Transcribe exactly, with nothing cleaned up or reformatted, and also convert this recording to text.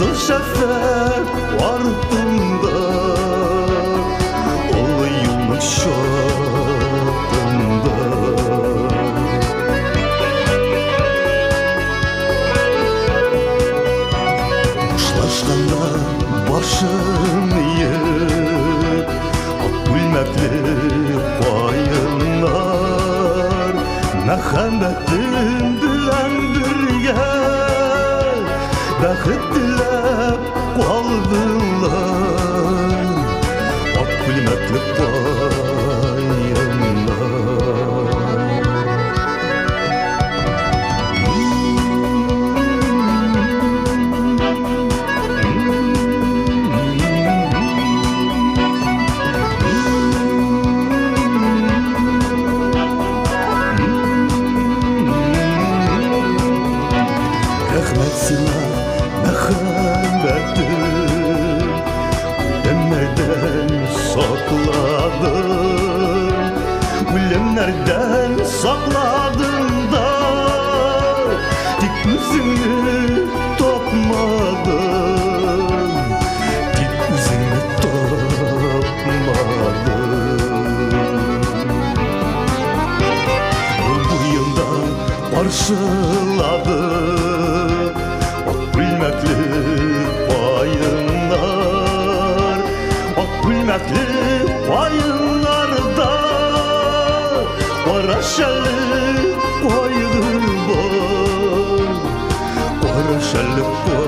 Kızıl şafak ardında ol yıllık şartında. Kuşlaşkanda başım eğip ak gülmekli koyunlar merhametin bilen birge baqit dilab qoldilar ak gülmekli koyunlar. Rahmet sana merhametin demeden sakladın, ölenlerden sakladın da tek yüzünü topmadın, tek yüzünü topmadın. Bu yıldan karşıladı ak gülmekli koyunlar, ak gülmekli koyunlarda kara şelli koyun var, kara şelli koyun.